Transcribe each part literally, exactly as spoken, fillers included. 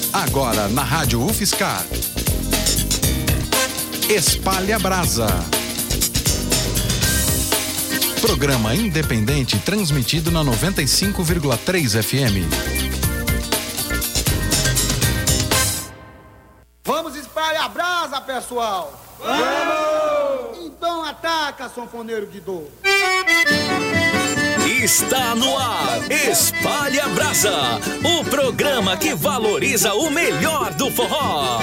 Agora na Rádio UFSCar. Espalha Brasa. Programa independente transmitido na noventa e cinco vírgula três F M. Vamos espalhar a brasa, pessoal! Vamos! Então ataca, sanfoneiro Guidô! Está no ar, Espalha Brasa, o programa que valoriza o melhor do forró.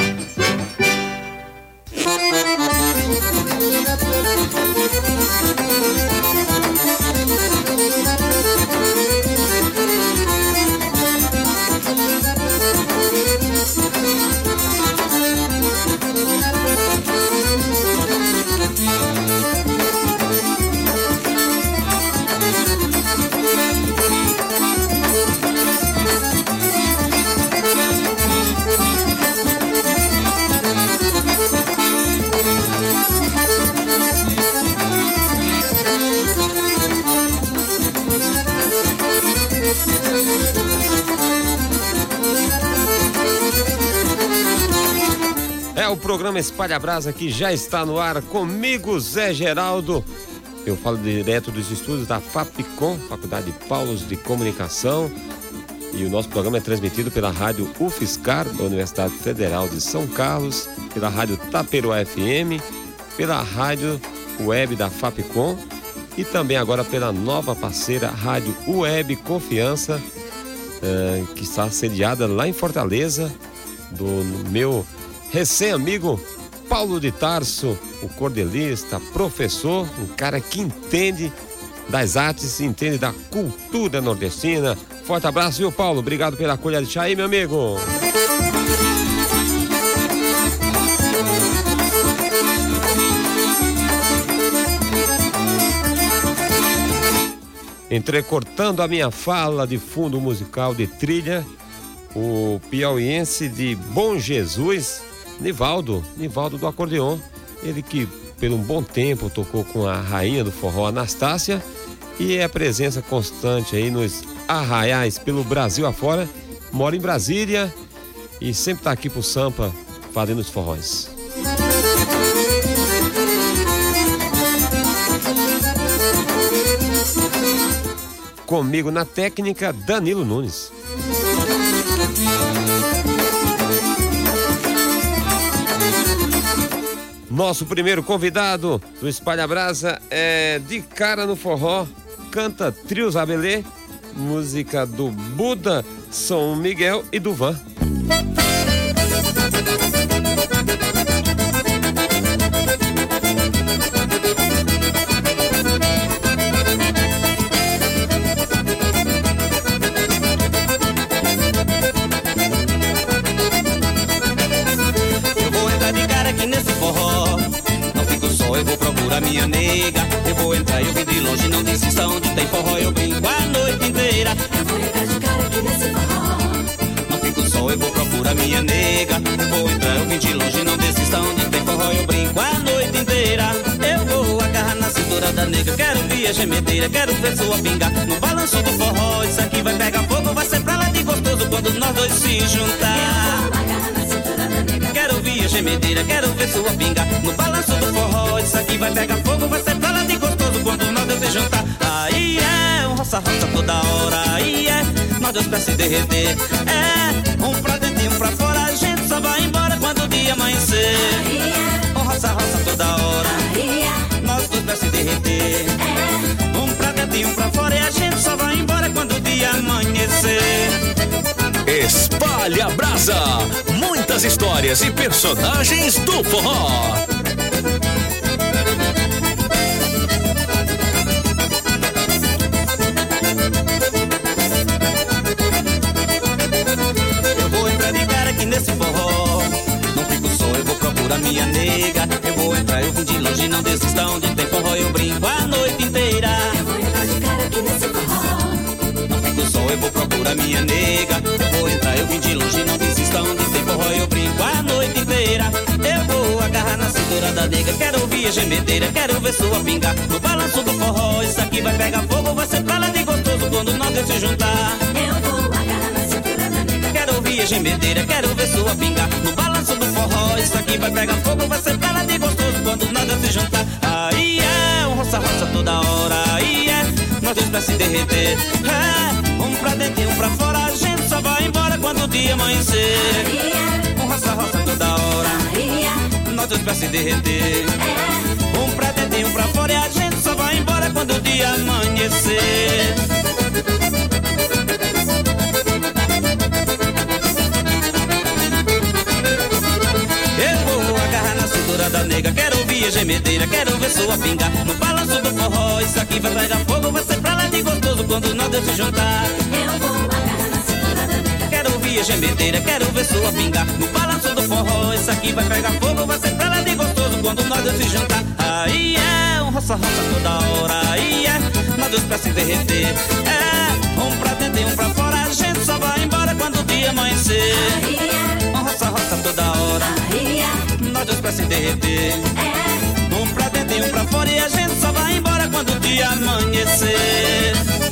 É o programa Espalha Brasa que já está no ar, comigo, Zé Geraldo. Eu falo direto dos estúdios da FAPCOM, Faculdade Paulos de Comunicação. E o nosso programa é transmitido pela Rádio UFSCar, da Universidade Federal de São Carlos, pela Rádio Taperoá F M, pela Rádio Web da FAPCOM e também agora pela nova parceira Rádio Web Confiança, eh, que está sediada lá em Fortaleza, do meu recém-amigo Paulo de Tarso, o cordelista, professor, um cara que entende das artes, entende da cultura nordestina. Forte abraço, viu, Paulo? Obrigado pela colher de chá aí, meu amigo. Entrecortando a minha fala de fundo musical de trilha, o piauiense de Bom Jesus, Nivaldo, Nivaldo do acordeon, ele que por um bom tempo tocou com a rainha do forró, Anastácia, e é a presença constante aí nos arraiais pelo Brasil afora, mora em Brasília e sempre tá aqui pro Sampa fazendo os forróis. Comigo na técnica, Danilo Nunes. Nosso primeiro convidado do Espalha Brasa é de cara no forró, canta Trio Zabelê, música do Buda, São Miguel e do Van. Minha nega, eu vou entrar, eu vim de longe, não desista onde tem forró, eu brinco a noite inteira. Eu vou entrar de cara aqui nesse forró. Não fico só, eu vou procurar minha nega. Eu vou entrar, eu vim de longe, não desista onde tem forró, eu brinco a noite inteira. Eu vou agarrar na cintura da nega, quero ver a gemedeira, quero ver sua pinga no balanço do forró. Isso aqui vai pegar fogo, vai ser pra lá de gostoso quando nós dois se juntar. Eu vou agarrar na cintura da nega, quero ver a gemedeira, quero ver sua pinga no balanço do forró. Isso aqui vai pegar fogo, vai ser pra lá de gostoso quando nós dois se juntar. Aí é um roça-roça toda hora, aí é nós dois pra se derreter. É um pra dentro e um pra fora, a gente só vai embora quando o dia amanhecer. aí é, Um roça-roça toda hora, aí é, nós dois pra se derreter. é. Um pra dentro e um pra fora, e a gente só vai embora quando o dia amanhecer. Espalha Brasa, muitas histórias e personagens do forró. Eu vou entrar de cara aqui nesse forró, não fico só, eu vou procurar minha nega. Eu vou entrar, eu vim de longe, não desista onde tem forró, eu brinco a noite inteira. Eu vou entrar de cara aqui nesse forró. Não fico só, eu vou procurar minha nega. Eu vou entrar, eu vim de longe, não desista onde tem forró, eu brinco a noite inteira. Eu vou agarrar na cintura da nega, quero ouvir a gemedeira, quero ver sua pinga no balanço do forró. Isso aqui vai pegar fogo, vai ser pra lá de gostoso quando nós dois se juntar. Eu vou agarrar na cintura da nega, Quero ouvir vir a gemedeira, quero ver sua pinga no balanço do forró. Isso aqui vai pegar fogo, vai ser pra lá de gostoso quando nada se juntar. Aí é um roça-roça toda hora, aí é nós dois pra se derreter. É, um pra dentro e um pra fora, a gente só vai embora quando o dia amanhecer. Um roça-roça toda hora, nós dois pra se derreter. Um pra dentro e um pra fora, e a gente só vai embora quando o dia amanhecer. Da nega, quero ouvir a gemedeira, quero ver sua pinga no balanço do forró. Isso aqui vai pegar fogo, vai ser pra lá de gostoso quando nós dois se juntar. Eu vou agarrar na cintura da nega. Quero ouvir a gemedeira, quero ver sua pinga no balanço do forró. Isso aqui vai pegar fogo, vai ser pra lá de gostoso quando nós dois se juntar. Aí é um roça-roça toda hora, aí é nós dois pra se derreter. É, um pra dentro e um pra fora, a gente só vai embora quando o dia amanhecer. Um roça-roça toda hora, nós dois pra se derreter. Um pra dentro e um pra fora, e a gente só vai embora quando o dia amanhecer.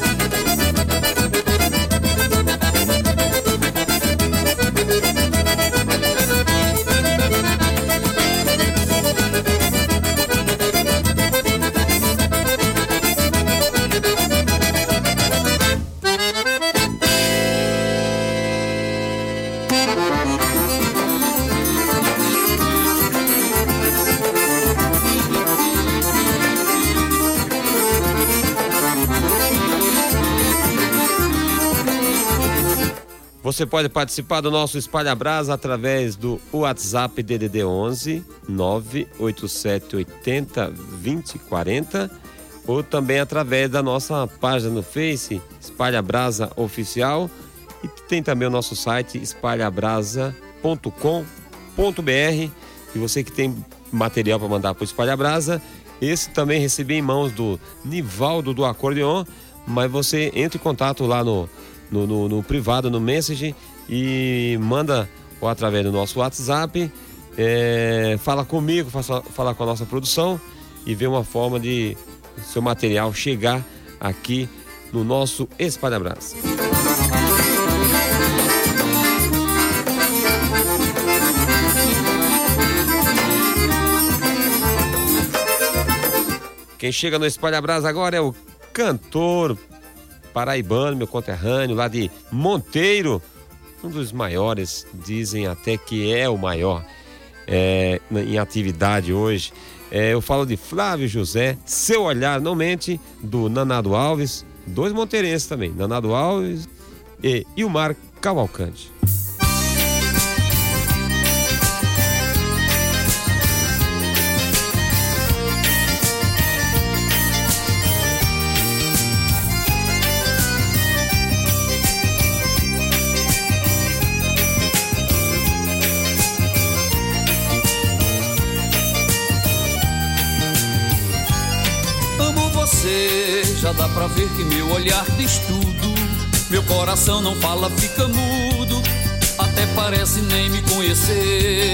Você pode participar do nosso Espalha Brasa através do WhatsApp D D D onze nove oito sete oito zero dois zero quatro zero ou também através da nossa página no Face, Espalha Brasa Oficial, e tem também o nosso site espalha brasa ponto com ponto b r. E você que tem material para mandar para o Espalha Brasa, esse também recebi em mãos do Nivaldo do Acordeon, mas você entra em contato lá no No, no, no privado, no message, e manda ou através do nosso WhatsApp, é, fala comigo, faça, fala com a nossa produção e vê uma forma de seu material chegar aqui no nosso Espalha Brasa. Quem chega no Espalha Brasa agora é o cantor paraibano, meu conterrâneo, lá de Monteiro, um dos maiores, dizem até que é o maior é, em atividade hoje. É, eu falo de Flávio José, Seu Olhar Não Mente, do Nanado Alves, dois monteirenses também, Nanado Alves e Ilmar Cavalcante. Já dá pra ver que meu olhar diz tudo. Meu coração não fala, fica mudo. Até parece nem me conhecer.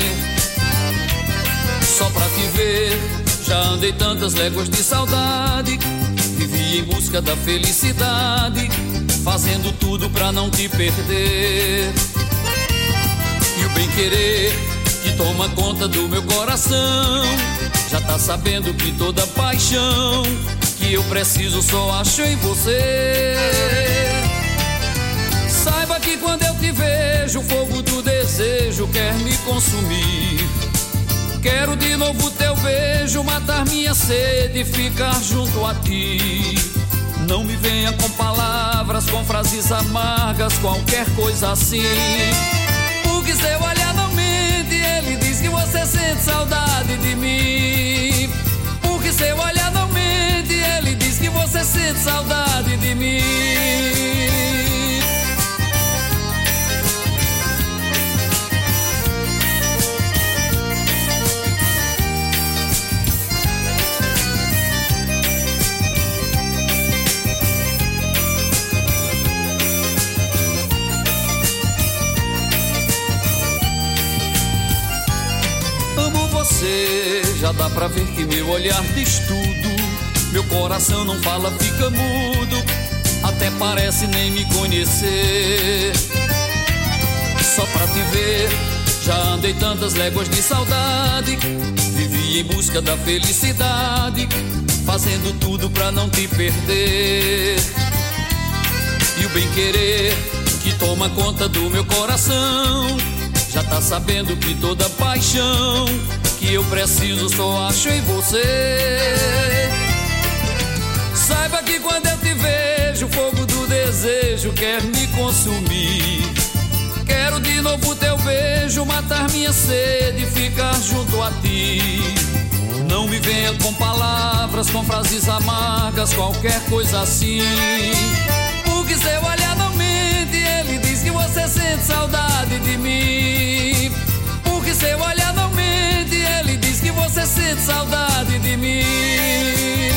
Só pra te ver, já andei tantas léguas de saudade. Vivi em busca da felicidade, fazendo tudo pra não te perder. E o bem-querer que toma conta do meu coração já tá sabendo que toda paixão que eu preciso só acho em você. Saiba que quando eu te vejo, o fogo do desejo quer me consumir. Quero de novo teu beijo, matar minha sede e ficar junto a ti. Não me venha com palavras, com frases amargas, qualquer coisa assim. Porque seu olhar não mente, ele diz que você sente saudade de mim. Porque seu olhar não mente, ele diz que você sente saudade de mim. Amo você, já dá pra ver que meu olhar diz tudo. Meu coração não fala, fica mudo. Até parece nem me conhecer. Só pra te ver. Já andei tantas léguas de saudade, vivi em busca da felicidade, fazendo tudo pra não te perder. E o bem-querer que toma conta do meu coração já tá sabendo que toda paixão que eu preciso só acho em você. Saiba que quando eu te vejo, o fogo do desejo quer me consumir. Quero de novo teu beijo, matar minha sede e ficar junto a ti. Não me venha com palavras, com frases amargas, qualquer coisa assim. Porque seu olhar não mente, ele diz que você sente saudade de mim. Porque seu olhar não mente, ele diz que você sente saudade de mim.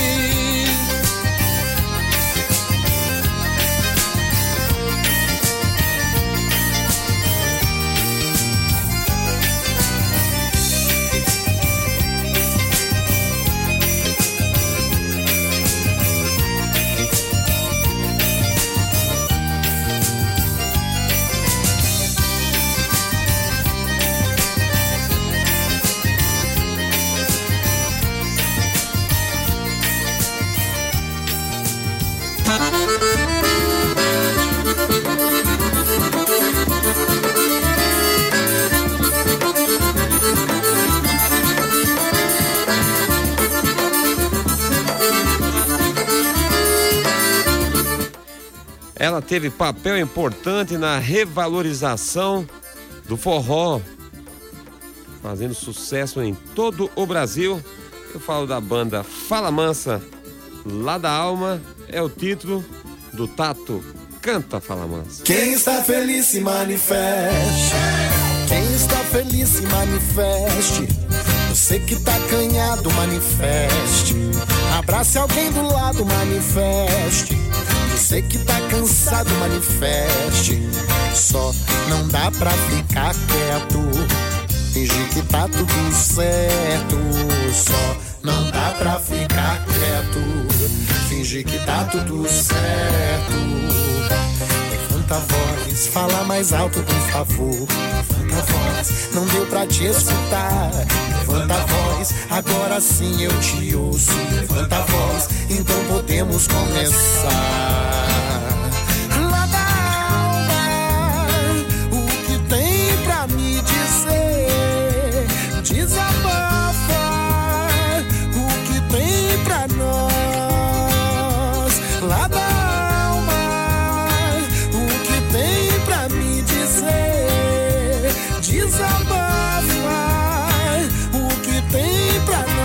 Ela teve papel importante na revalorização do forró, fazendo sucesso em todo o Brasil. Eu falo da banda Fala Mansa, Lá da Alma, é o título do Tato. Canta, Fala Mansa. Quem está feliz se manifeste. Quem está feliz se manifeste. Você que tá acanhado, manifeste. Abrace alguém do lado, manifeste. Você que tá cansado, manifeste. Só não dá pra ficar quieto, fingir que tá tudo certo. Só não dá pra ficar quieto, fingir que tá tudo certo. Levanta a voz, fala mais alto, por favor. Levanta a voz, não deu pra te escutar. Levanta a voz, agora sim eu te ouço. Levanta a voz, então podemos começar. Lá da alma, o que tem pra me dizer? Desabafa o que tem pra nós. Lá da alma, o que tem pra me dizer? Desabafa o que tem pra nós.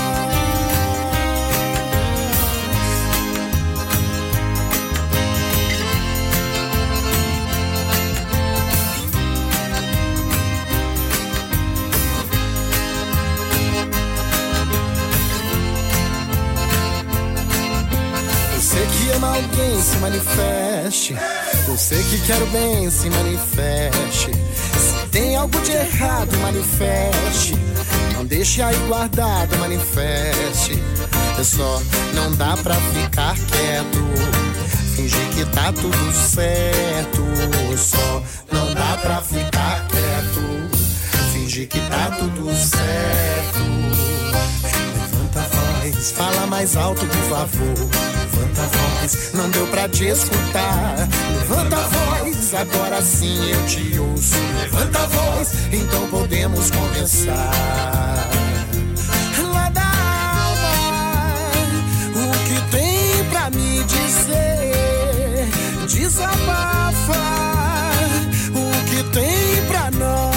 Você que ama alguém, se manifeste. Você que quer o bem, se manifeste. Se tem algo de errado, manifeste. Não deixe aí guardado, manifeste. É só não dá pra ficar quieto, fingir que tá tudo certo. Só não dá pra ficar quieto, fingir que tá tudo certo. Levanta a voz, fala mais alto, por favor. Levanta a voz, não deu pra te escutar. Levanta a voz, agora sim eu te ouço. Levanta a voz, então podemos começar. Lá da alma, o que tem pra me dizer? Desabafa o que tem pra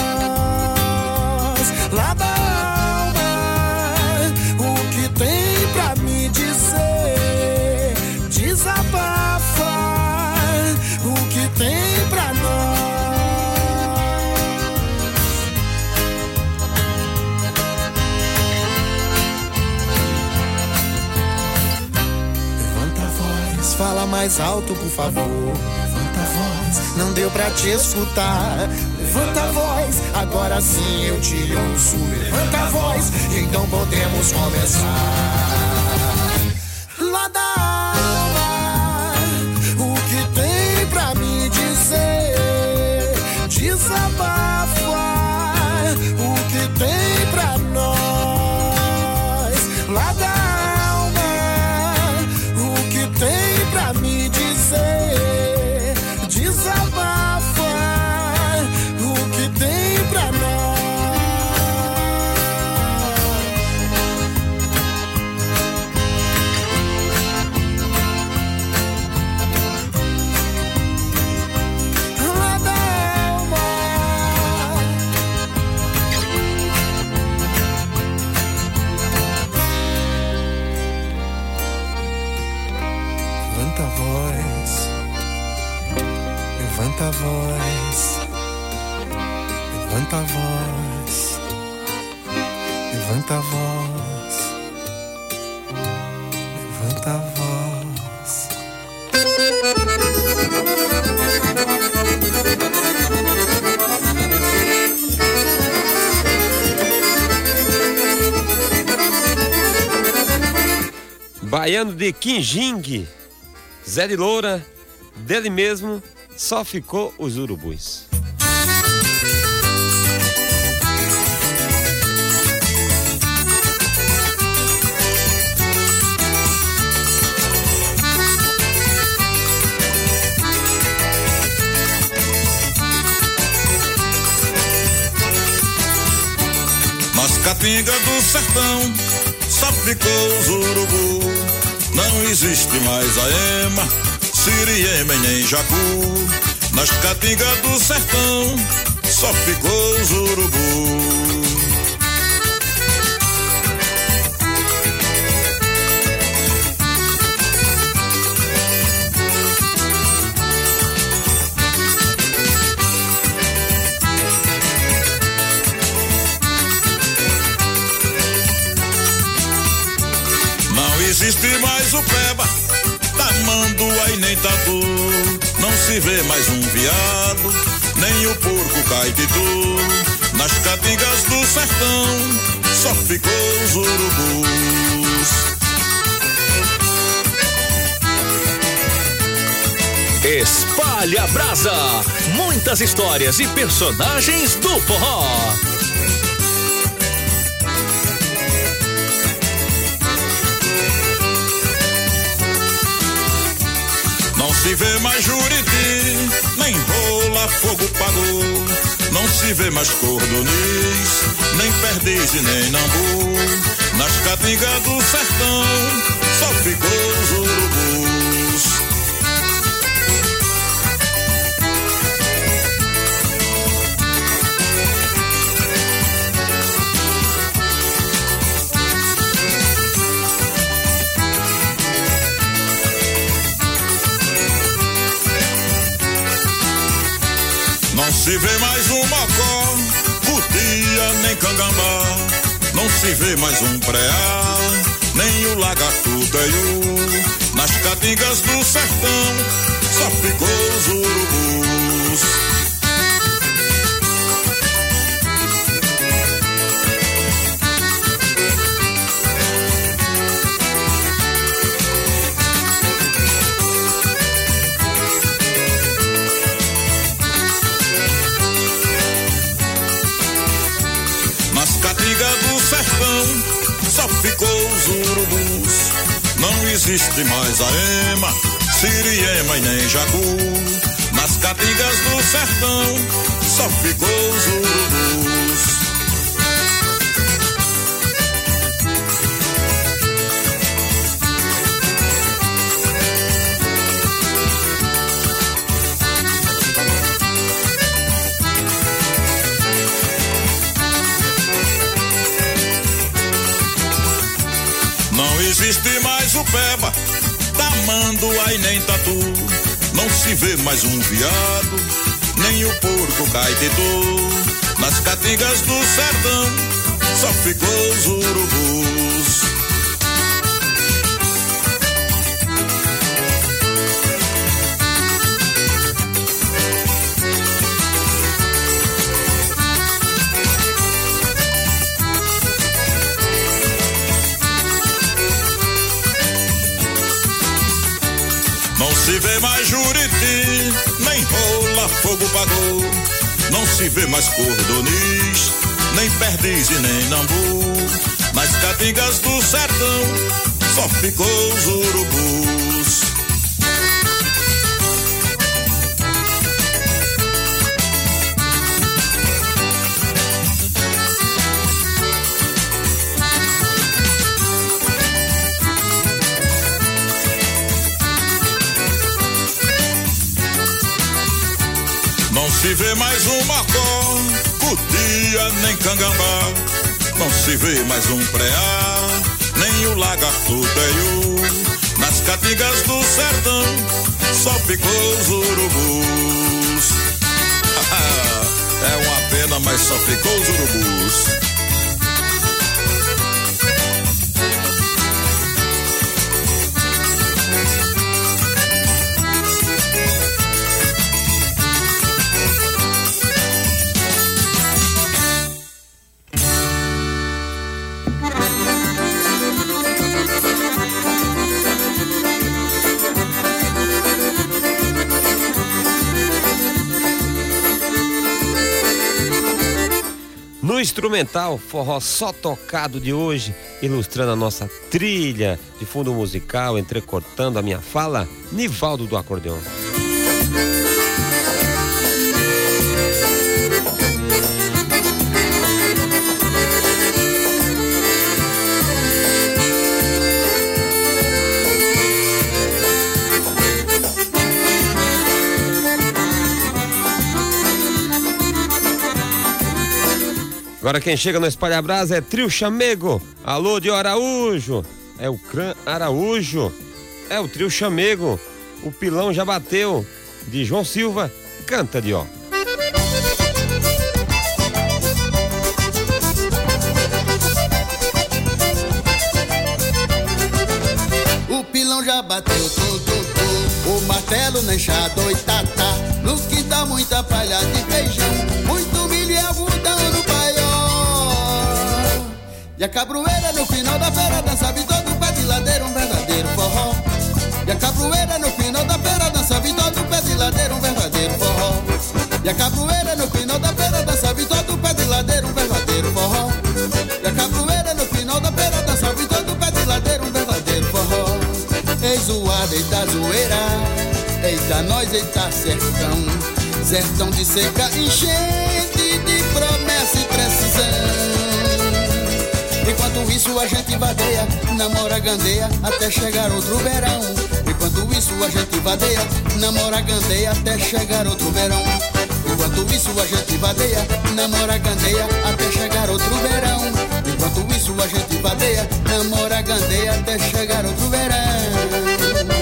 nós. Lá da alma, o que tem pra me dizer? Desabafa o que tem pra nós. Levanta a voz, fala mais alto, por favor. Levanta a voz, não deu pra te escutar. Levanta a voz, agora sim eu te ouço. Levanta a voz, então podemos começar. Lá da alma, o que tem pra me dizer? desabafa o que tem pra nós lá da alma, o que tem pra me dizer, desabafa o que tem pra nós. Levanta a voz, levanta a voz, levanta a voz, levanta a voz. Baiano de Quinjingue, Zé de Loura, dele mesmo, só ficou os urubus. Nas caatingas do sertão só ficou os urubu. Não existe mais a ema, siriema e nem jacu. Nas caatingas do sertão só ficou os urubu. Não existe mais o peba, tamanduá e nem tatu. Não se vê mais um viado, nem o porco caititu. Nas caatingas do sertão só ficou os urubus. Espalha Brasa, muitas histórias e personagens do forró. Não se vê mais Juriti, nem rola fogo pagou. Não se vê mais cordoniz, nem perdiz e nem nambu. Nas caatingas do sertão só ficou os urubus. Não se vê mais um mocó, cutia nem cangambá. Não se vê mais um preá, nem o lagarto teiu. Nas caatingas do sertão só ficou os urubus. Caatinga do sertão só ficou os urubus. Não existe mais a ema, siriema e nem jacu. Nas caatingas do sertão só ficou os urubus. Não existe mais o peba, tamanduá e nem tatu. Não se vê mais um viado, nem o porco caititu. Nas caatingas do sertão só ficou os urubus. Não se vê mais Juriti, nem rola fogo pagou. se vê mais cordoniz, nem perdiz e nem nambu. Nas caatingas do sertão só ficou os urubus. Não se vê mais um marcó, cutia nem cangambá. Não se vê mais um preá, nem o lagarto teiu. Nas caatingas do sertão só ficou os urubus. É uma pena, mas só ficou os urubus. No instrumental, forró só tocado de hoje, ilustrando a nossa trilha de fundo musical, entrecortando a minha fala, Nivaldo do acordeão. Agora quem chega no Espalha Brasa é Trio Chamego. Alô de Araújo. É o Cran Araújo. É o Trio Chamego. O pilão já bateu. De João Silva. Canta de ó. O pilão já bateu, tum, tum, tum. O martelo na enxada, oi, tá, tá. No quintal muita palha de feijão, muito milho e algodão no paiol. E a cabroeira no final da feira dançava em todo pé de ladeira um verdadeiro forró. E a cabroeira no final da feira dançava em todo pé de ladeira um verdadeiro forró. E a cabroeira no final da feira dançava em todo pé de ladeira um verdadeiro forró. E a cabroeira no final da feira dançava em todo pé de ladeira um verdadeiro forró. Ei zoada, eita zoeira, eita nós, eita sertão. Sertão de seca, enchente de promessa e precisão. Enquanto isso a gente vadeia, namora, gandeia, até chegar outro verão. Enquanto isso a gente vadeia, namora, gandeia, até chegar outro verão. Enquanto isso a gente vadeia, namora, gandeia, até chegar outro verão. Enquanto isso a gente vadeia, namora, gandeia, até chegar outro verão.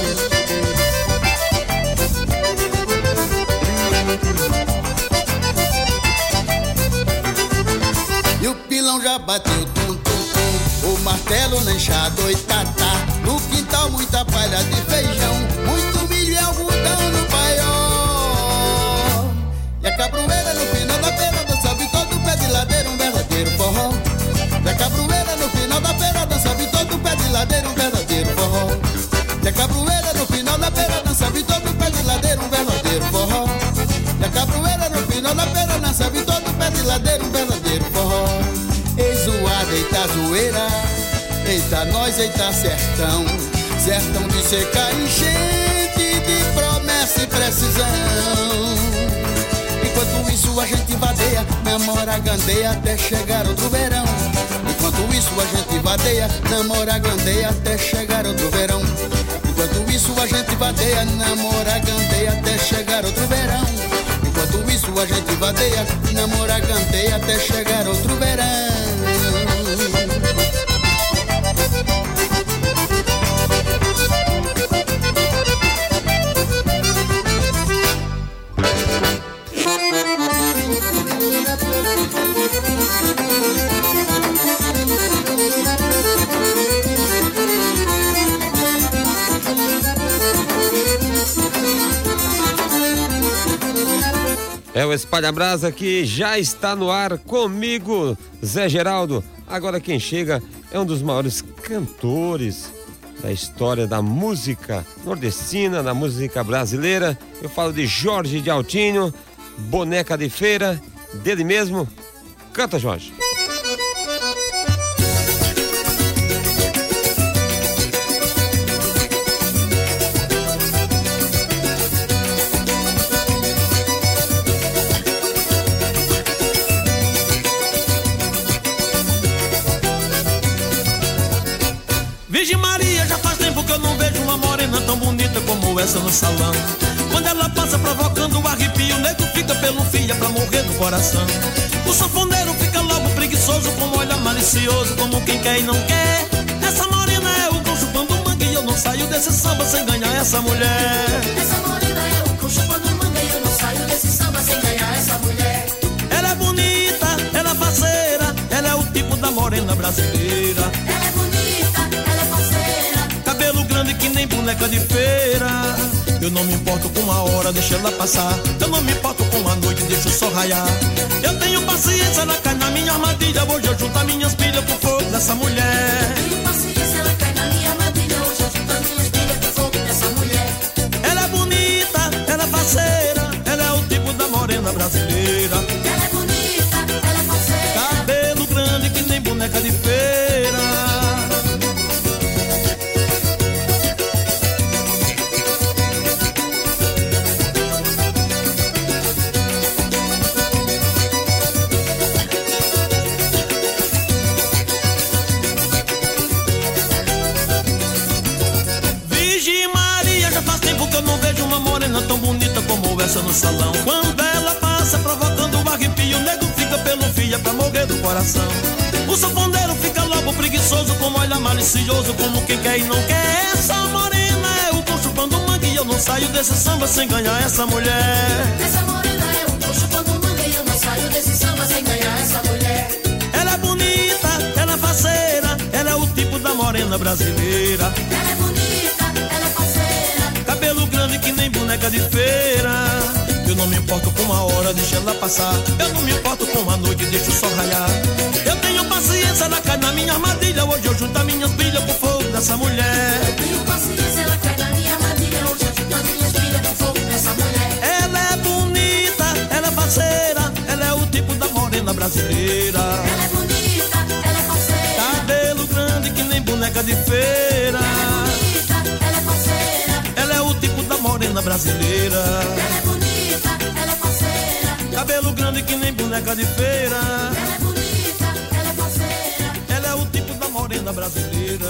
E o pilão já bateu, tum, tum, tum. O martelo na enxada, oi, tá, tá. No quintal muita palha de feijão, muito milho e algodão no paiol. E a cabroeira no final da feira dançava em todo pé de ladeira um verdadeiro forró. E a cabroeira no final da feira dançava em todo pé de ladeira um verdadeiro forró. E a cabroeira no final da feira dançava em todo pé de ladeira um verdadeiro forró. E a cabroeira no final da feira dançava em todo pé de ladeira um verdadeiro forró. Ei zoada, eita zoeira, eita nós, eita sertão. Sertão de seca, enchente de promessa e precisão. Enquanto isso a gente vadeia, namora, gandeia, até chegar outro verão. Enquanto isso a gente vadeia, namora, gandeia, até chegar outro verão. Enquanto isso a gente vadeia, namora, gandeia, até chegar outro verão. Enquanto isso a gente vadeia, namora, gandeia, até chegar outro verão. É o Espalha Brasa que já está no ar comigo, Zé Geraldo. Agora quem chega é um dos maiores cantores da história da música nordestina, da música brasileira. Eu falo de Jorge de Altinho, boneca de feira, dele mesmo. Canta, Jorge. Virgem Maria, já faz tempo que eu não vejo uma morena tão bonita como essa no salão. Quando ela passa provocando o arrepio, o nego fica pelo fio pra morrer do coração. O sanfoneiro fica logo preguiçoso, com um olhar malicioso, como quem quer e não quer. Essa morena é o cão chupando manga e eu não saio desse samba sem ganhar essa mulher. Essa morena é o cão chupando manga e eu não saio desse samba sem ganhar essa mulher. Ela é bonita, ela é faceira, ela é o tipo da morena brasileira. Ela é bonita, ela é faceira, cabelo grande que nem boneca de feira. Eu não me importo com a hora, deixa ela passar. Eu não me importo com a noite, deixa o sol raiar. Eu tenho paciência, ela cai na minha armadilha. Hoje eu junto as minhas pilhas pro fogo dessa mulher. Eu tenho paciência, ela cai na minha armadilha. Hoje eu junto as minhas pilhas pro fogo dessa mulher. Ela é bonita, ela é faceira, ela é o tipo da morena brasileira. Ela é bonita, ela é faceira, cabelo grande que nem boneca de feira. Tão bonita como essa no salão. Quando ela passa provocando o arrepio, o nego fica pelo fio pra morrer do coração. O sanfoneiro fica logo preguiçoso, como olha malicioso, como quem quer e não quer. Essa morena é o cão chupando manga e eu não saio desse samba sem ganhar essa mulher. Essa morena é o cão chupando manga e eu não saio desse samba sem ganhar essa mulher. Ela é bonita, ela é faceira, ela é o tipo da morena brasileira. Ela é bonita, ela é faceira, cabelo grande que nem boneca de feira. Eu não me importo com a hora, deixa ela passar. Eu não me importo com a noite, deixa o sol raiar. Eu tenho paciência, ela cai na minha armadilha. Hoje eu junto as minhas pilhas pro fogo dessa mulher. Eu tenho paciência, ela cai na minha armadilha. Hoje eu junto as minhas pilhas pro fogo dessa mulher. Ela é bonita, ela é faceira, ela é o tipo da morena brasileira. Ela é bonita, ela é faceira, cabelo grande que nem boneca de feira. ela é bonita, ela é faceira, ela é o tipo da morena brasileira. ela é bonita, ela é faceira, cabelo grande que nem boneca de feira. ela é bonita, ela é faceira, ela é o tipo da morena brasileira.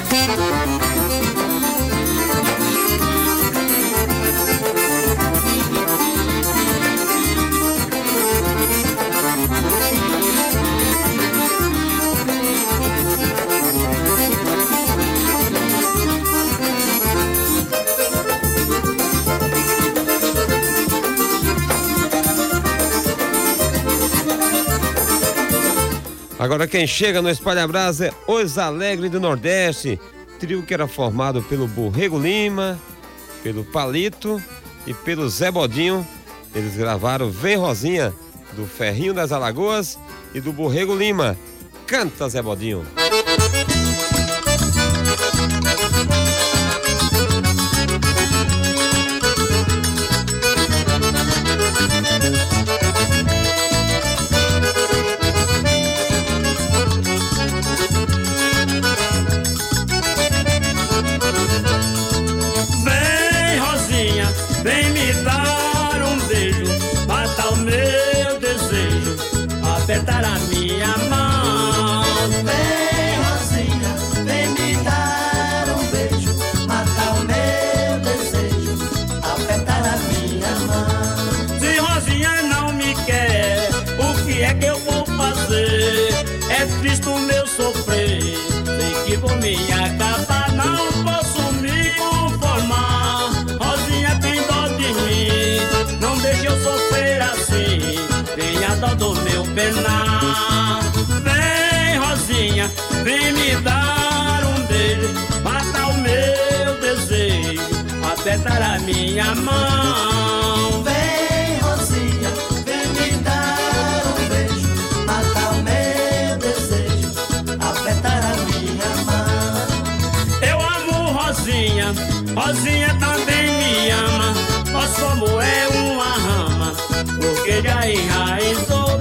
Agora quem chega no Espalha Brasa é Os Alegres do Nordeste, trio que era formado pelo Borrego Lima, pelo Palito e pelo Zé Bodinho. Eles gravaram Vem Rosinha, do Ferrinho das Alagoas e do Borrego Lima. Canta, Zé Bodinho. Vem me dar um beijo, matar o meu desejo, apertar a minha mão. Vem, Rosinha, vem me dar um beijo, matar o meu desejo, apertar a minha mão. Se Rosinha não me quer, o que é que eu vou fazer? É triste o meu sofrer, sei que vou me acabar, não posso me conformar. Rosinha tem dó de mim, não deixe eu sofrer assim, tenha dó do meu penar. Vem, Rosinha, vem me dar um beijo, matar o meu desejo, apertar a minha mão. Vem, Rosinha, vem me dar um beijo, matar o meu desejo, apertar a minha mão. Eu amo Rosinha, Rosinha também me ama, nosso amor é uma rama, porque já enraizou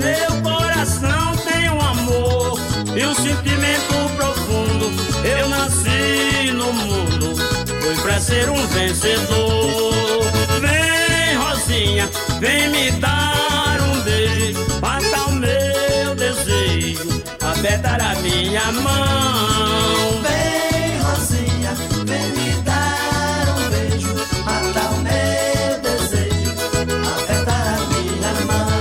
foi pra ser um vencedor. Vem, Rosinha, vem me dar um beijo, matar o meu desejo, apertar a minha mão. Vem, Rosinha, vem me dar um beijo, matar o meu desejo, apertar a minha mão.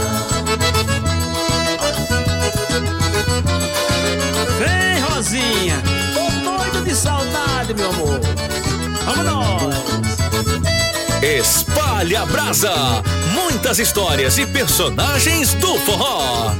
Vem, Rosinha, tô doido de saudade, meu amor. Vamos nós! Espalha Brasa, muitas histórias e personagens do forró.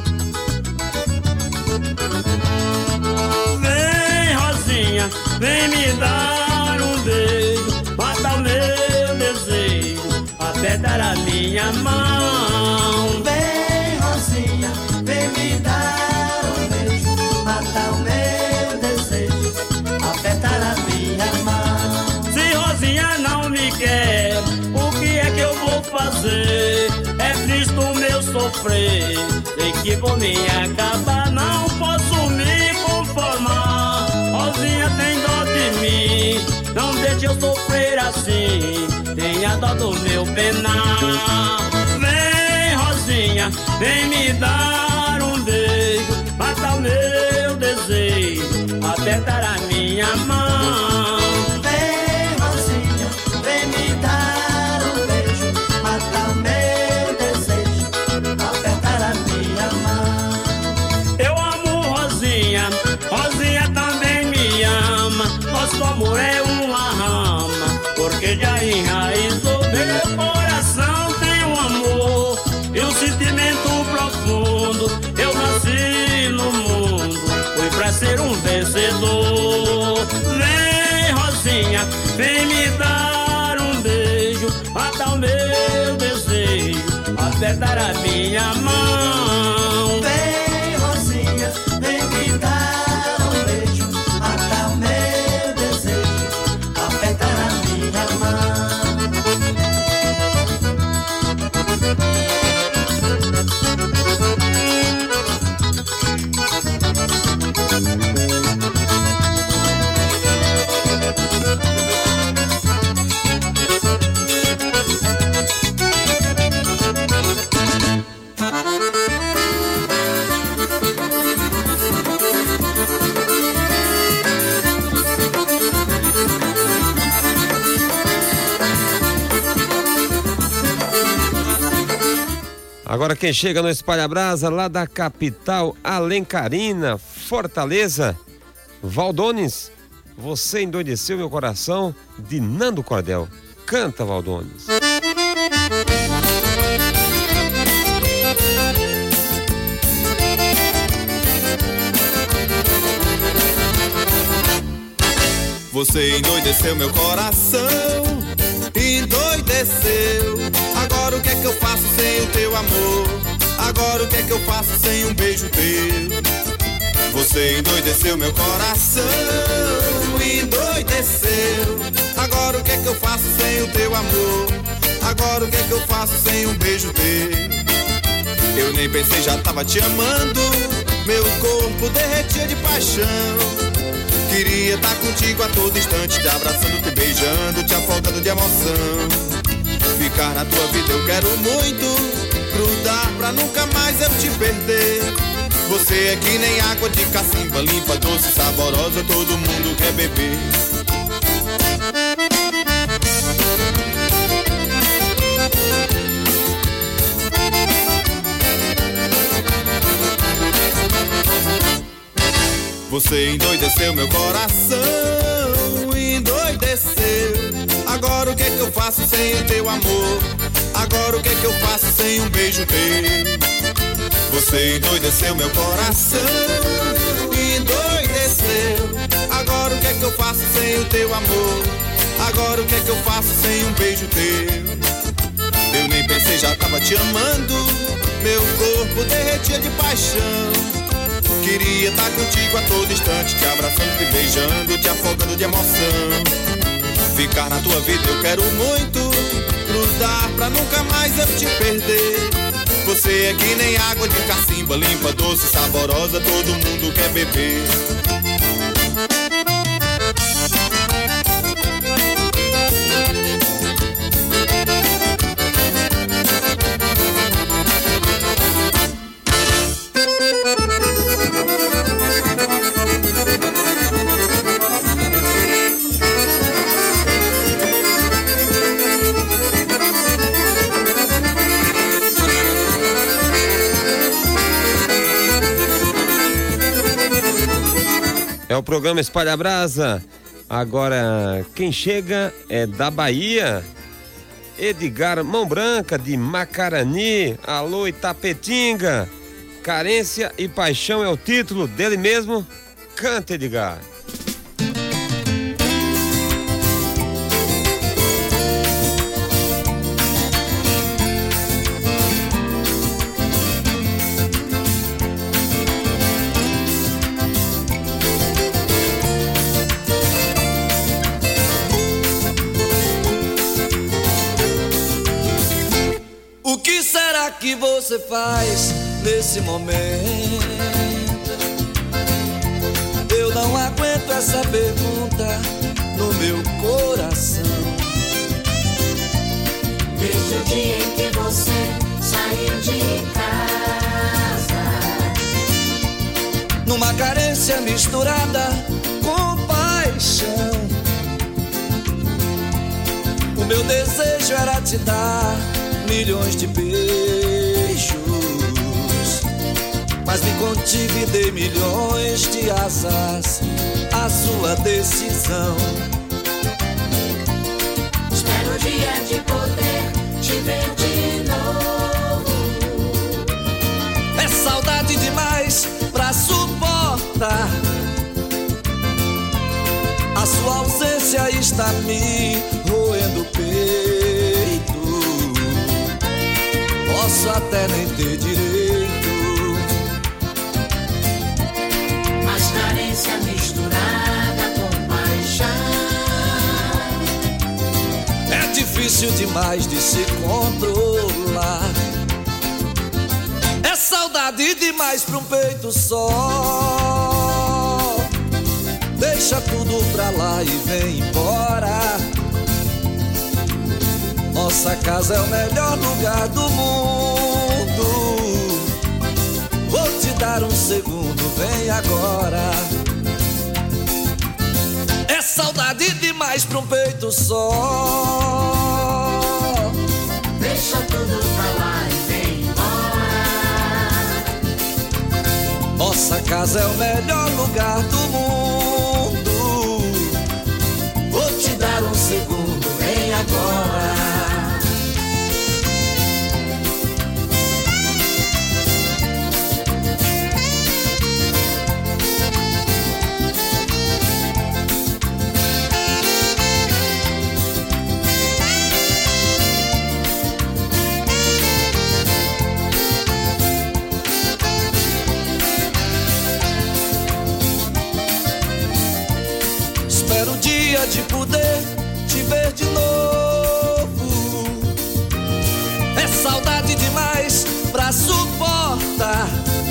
Vem, Rosinha, vem me dar um beijo, matar o meu desejo, apertar a minha mão. Vem, Rosinha, vem me dar um beijo, matar o meu desejo, apertar a minha mão. Se Rosinha não me quer, o que é que eu vou fazer? É triste o meu sofrer, sei que vou me acabar, não posso me conformar. Rosinha tem dó de mim, não deixe eu sofrer assim, tenha dó do meu penar. Vem, Rosinha, vem me dar um beijo, matar o meu desejo, apertar a minha mão. Vem, Rosinha, vem me dar um beijo, matar o meu desejo, apertar a minha mão. Eu amo Rosinha, Rosinha também me ama, nosso amor é uma rama, porque já enraizou. Meu coração tem um amor e um sentimento profundo, eu nasci no mundo, fui pra ser um vencedor. Vem, Rosinha, vem me dar um beijo, matar o meu desejo, apertar a minha mão. Vem, Rosinha, vem me dar um beijo, matar o meu desejo, apertar a minha mão. Agora quem chega no Espalha Brasa, lá da capital alencarina, Fortaleza, Valdones, você endoideceu meu coração, de Nando Cordel. Canta, Valdones. Você endoideceu meu coração, endoideceu. Agora o que é que eu faço sem o teu amor? Agora o que é que eu faço sem um beijo teu? Você endoideceu meu coração, endoideceu. Agora o que é que eu faço sem o teu amor? Agora o que é que eu faço sem um beijo teu? Eu nem pensei, já tava te amando, meu corpo derretia de paixão. Queria estar contigo a todo instante, te abraçando, te beijando, te afogando de emoção. Ficar na tua vida eu quero muito, grudar pra nunca mais eu te perder. Você é que nem água de cacimba, limpa, doce, saborosa, todo mundo quer beber. Você endoideceu meu coração, endoideceu. Agora o que é que eu faço sem o teu amor? Agora o que é que eu faço sem um beijo teu? Você endoideceu meu coração, endoideceu. Agora o que é que eu faço sem o teu amor? Agora o que é que eu faço sem um beijo teu? Eu nem pensei, já tava te amando, meu corpo derretia de paixão. Queria estar contigo a todo instante, te abraçando, te beijando, te afogando de emoção. Ficar na tua vida eu quero muito, grudar pra nunca mais eu te perder. Você é que nem água de cacimba, limpa, doce, saborosa, todo mundo quer beber. É o programa Espalha Brasa. Agora, quem chega é da Bahia. Edgar Mão Branca, de Macarani. Alô, Itapetinga. Carência e Paixão é o título dele mesmo. Canta, Edgar. O que será que você faz nesse momento? Eu não aguento essa pergunta no meu coração. Desde o dia em que você saiu de casa, numa carência misturada com paixão, o meu desejo era te dar milhões de beijos, mas me contive e dei milhões de asas à sua decisão. espero o dia de poder te ver de novo. É saudade demais pra suportar, a sua ausência está me roendo o peito. Posso até nem ter direito, Mas carência misturada com paixão é difícil demais de se controlar. É saudade demais pra um peito só. Deixa tudo pra lá e vem embora. Nossa casa é o melhor lugar do mundo. Vou te dar um segundo, vem agora. É saudade demais pra um peito só. Deixa tudo pra lá e vem embora. Nossa casa é o melhor lugar do mundo. Vou te dar um segundo, vem agora. Espero o dia de poder te ver de novo. É saudade demais pra suportar,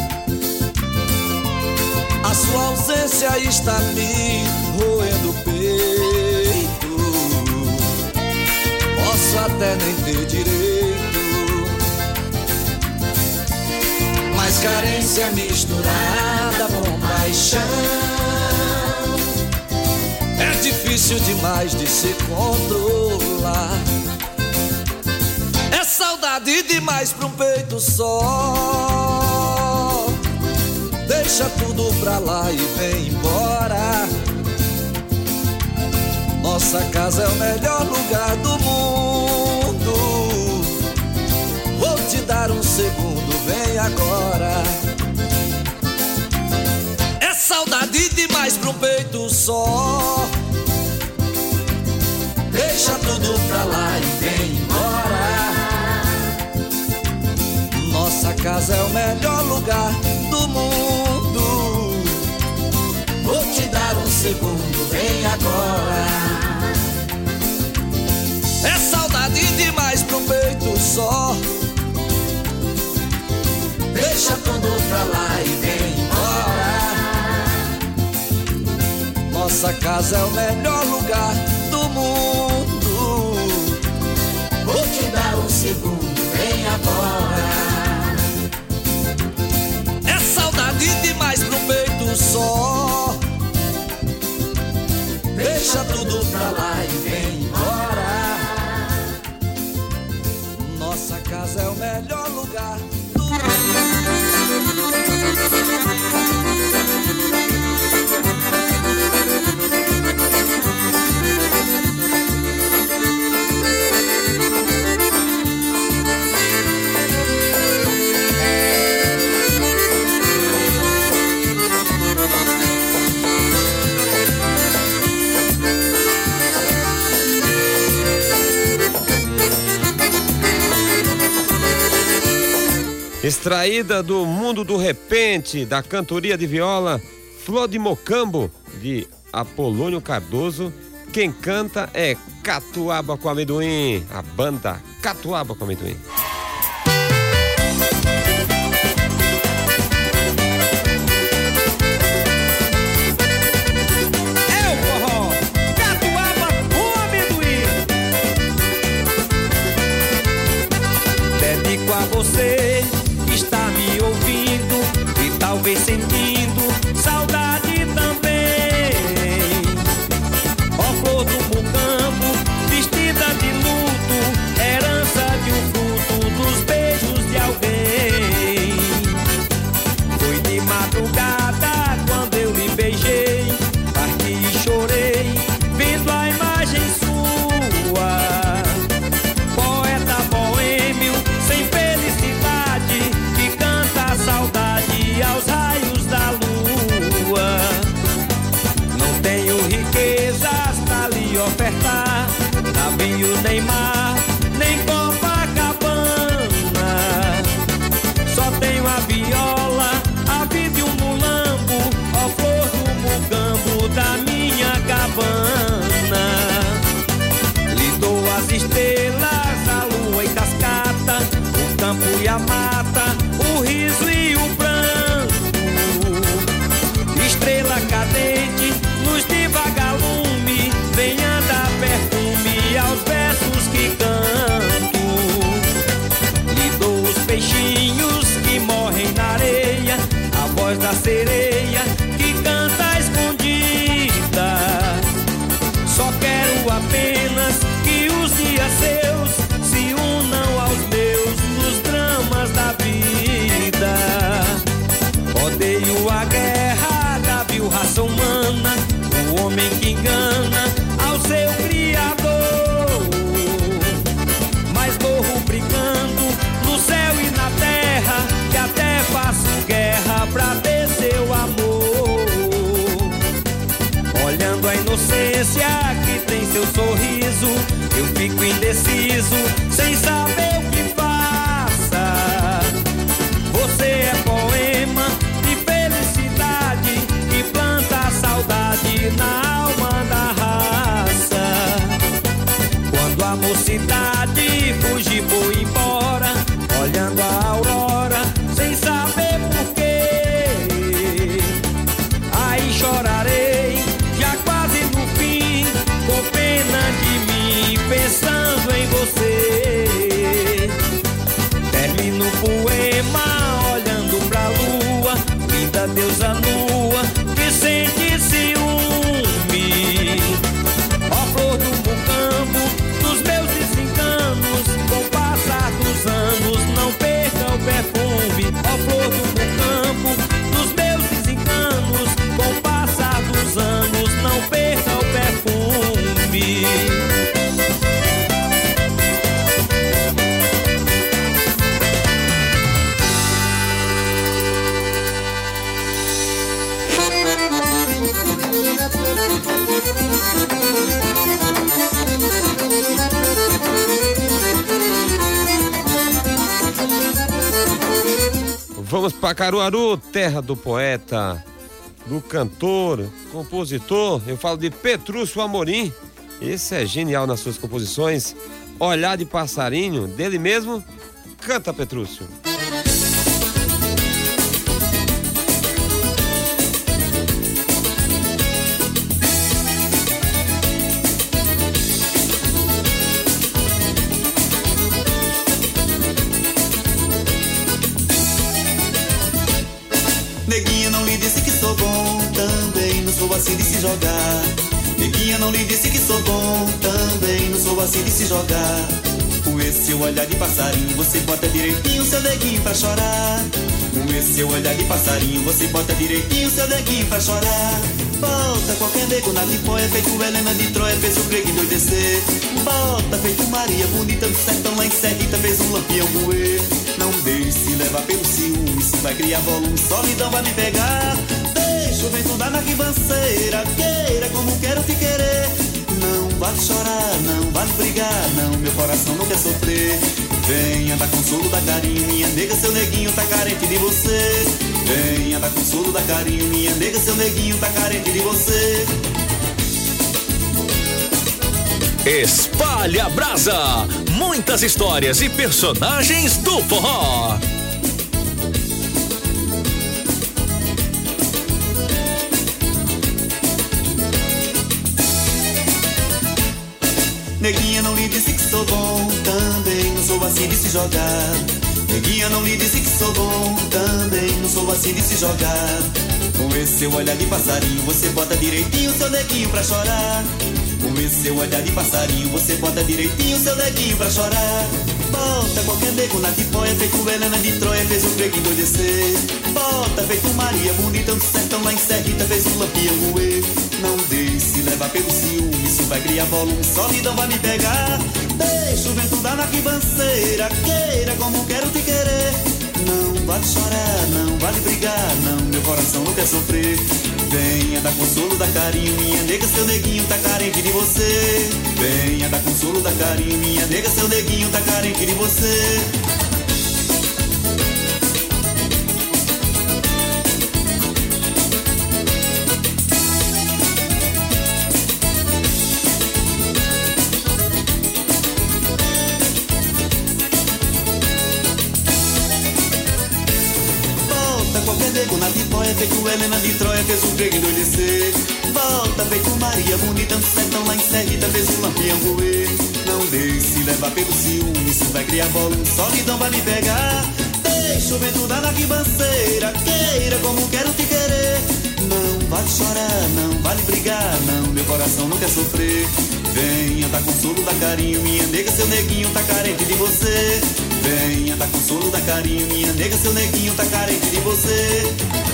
a sua ausência está me roendo o peito. Posso até nem ter direito, mas carência misturada com paixão é difícil demais de se controlar. É saudade demais pra um peito só. Deixa tudo pra lá e vem embora. Nossa casa é o melhor lugar do mundo. Vou te dar um segundo, vem agora. É saudade demais pra um peito só. Deixa tudo pra lá e vem embora. Nossa casa é o melhor lugar do mundo. Vou te dar um segundo, vem agora. É saudade demais pra um peito só. Deixa tudo pra lá e vem embora. Nossa casa é o melhor lugar do mundo. Vou te dar um segundo, vem agora. É saudade demais pra um peito só. Deixa tudo pra lá e vem embora. Nossa casa é o melhor lugar do mundo. Extraída do Mundo do Repente, da cantoria de viola Flor de Mocambo, de Apolônio Cardoso. Quem canta é Catuaba com Amendoim, a banda Catuaba com Amendoim. É o forró, Catuaba com Amendoim. Dedico a você que está me ouvindo e talvez sentindo saudade também. Ó flor do mucambo, vestida de luto, herança de um fruto dos beijos de alguém. Foi de madrugada quando eu lhe beijei, parti e chorei, vendo a imagem sua. Poeta boêmio, sem felicidade, que canta a saudade aos raios da lua. Não tenho riquezas pra lhe ofertar, navio nem mar, nem Copacabana. Só tenho a viola, a vida e um mulambo, ó flor do mugambo da minha cabana. Lhe dou as estrelas, a lua e cascata, o campo e a mata, o riso e o pranto. Estrela cadente, luz de vagalume, venha dar perfume aos versos que canto. Lhe dou os peixinhos que morrem na areia, a voz da sereia que canta escondida. Só quero apenas que os dias seus se unam aos meus nos dramas da vida. Odeio a guerra da vil raça humana, o homem que engana ao seu criador. Mas morro brigando no céu e na terra, que até faço guerra pra ter seu amor. Olhando a inocência que tem seu sorriso, eu fico indeciso, sem saber o que faça. Você é poema de felicidade, que planta a saudade na alma da raça. Quando a mocidade fugir, vou embora, olhando a aurora, sem saber porquê. Aí chorarei, já quase no fim, com pena de mim, pensando em você. Termino o poema olhando pra lua, linda deusa nua, que sente ciúme. Ó flor do mucambo, dos meus desenganos, com o passar dos anos, não perca o perfume. Ó flor do mucambo, dos meus desenganos, com o passar dos anos, não perca o perfume. Vamos para Caruaru, terra do poeta, do cantor, compositor. Eu falo de Petrúcio Amorim. Esse é genial nas suas composições. Olhar de Passarinho, dele mesmo. Canta, Petrúcio. Neguinha não lhe disse que sou bom, também não sou assim de se jogar. Neguinha não lhe disse que sou bom, também não sou assim de se jogar. Com esse seu olhar de passarinho, você bota direitinho seu neguinho pra chorar. Com esse seu olhar de passarinho, você bota direitinho seu neguinho pra chorar. Bota qualquer nego na tipóia, feito Helena de Troia, fez o grego endoidecer. Bota feito Maria bonita do sertão, lá em Serrita fez um lampião moer. Não deixe se levar pelo ciúme, isso vai criar volume, solidão vai me pegar. Deixa o vento dar na ribanceira, queira como quero te querer. Não vale chorar, não vale brigar, não, meu coração não quer sofrer. Venha dar consolo, dar carinho, minha nega, seu neguinho tá carente de você. Venha dar consolo, dar carinho, minha nega, seu neguinho tá carente de você. Espalha a Brasa, muitas histórias e personagens do forró. Neguinha não lhe disse que sou bom, também não sou assim de se jogar. Neguinha não lhe disse que sou bom, também não sou assim de se jogar. Com esse seu olhar de passarinho, você bota direitinho seu neguinho pra chorar. Com esse seu olhar de passarinho, você bota direitinho seu neguinho pra chorar. Bota qualquer nego na tipóia, feito Helena de Troia, fez o preguinho endoidecer. Bota feito Maria bonita do sertão lá em Serrita, fez um lampião moer. Não deixe levar pelo ciúme, isso vai criar volume, solidão vai me pegar. Deixa o vento dar na ribanceira, queira como quero te querer. Não vale chorar, não vale brigar, não, meu coração não quer sofrer. Venha dar consolo, dar carinho, minha nega, seu neguinho tá carente de você. Venha dar consolo, dar carinho, minha nega, seu neguinho tá carente de você. Feito Helena de Troia, fez um grego endoidecer. Volta feito Maria bonita do sertão lá em Serrita, fez um lampião moer. Não deixe levar pelo ciúme, isso vai criar volume, solidão vai me pegar. Deixa o vento dar na ribanceira, queira como quero te querer. Não vale chorar, não vale brigar, não, meu coração não quer sofrer. Venha dar consolo, dar carinho, minha nega, seu neguinho tá carente de você. Venha dar consolo, dar carinho, minha nega, seu neguinho tá carente de você.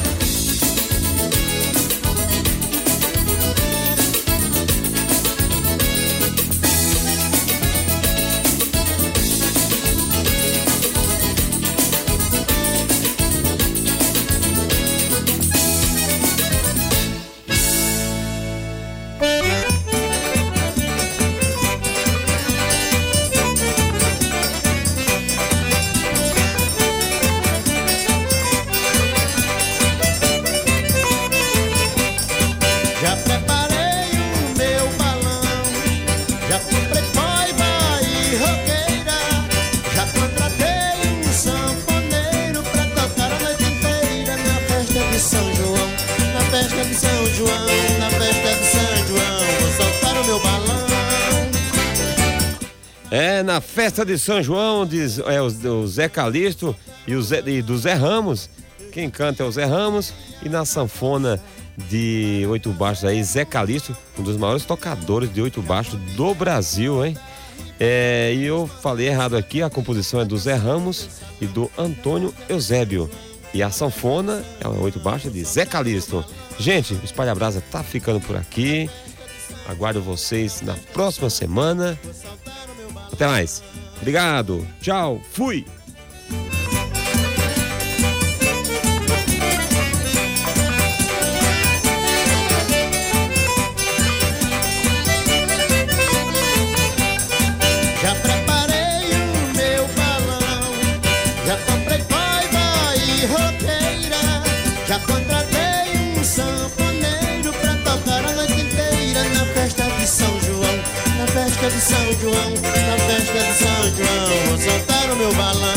Na festa de São João, diz é, o, o Zé Calixto e, o Zé, e do Zé Ramos. Quem canta é o Zé Ramos. E na sanfona de oito baixos aí, Zé Calixto, um dos maiores tocadores de oito baixos do Brasil, hein? É, e eu falei errado aqui, a composição é do Zé Ramos e do Antônio Eusébio. E a sanfona é o oito baixos de Zé Calixto. Gente, o Espalha Brasa tá ficando por aqui. Aguardo vocês na próxima semana. Até mais. Obrigado. Tchau. Fui. Já preparei o meu balão, já comprei coiva e roqueira, já contratei um sanfoneiro pra tocar a noite inteira na festa de São João, na festa de São João. Na festa de São João, vou soltar o meu balão.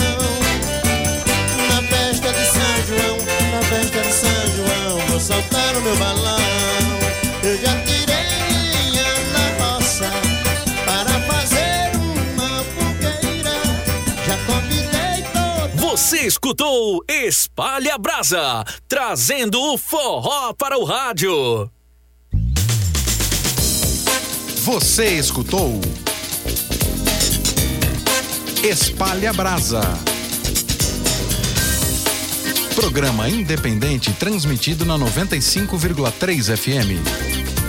Na festa de São João, na festa de São João, vou soltar o meu balão. Eu já tirei linha na roça para fazer uma fogueira. Já convidei todo. Você escutou Espalha Brasa, trazendo o forró para o rádio. Você escutou Espalha Brasa. Programa independente transmitido na noventa e cinco vírgula três F M.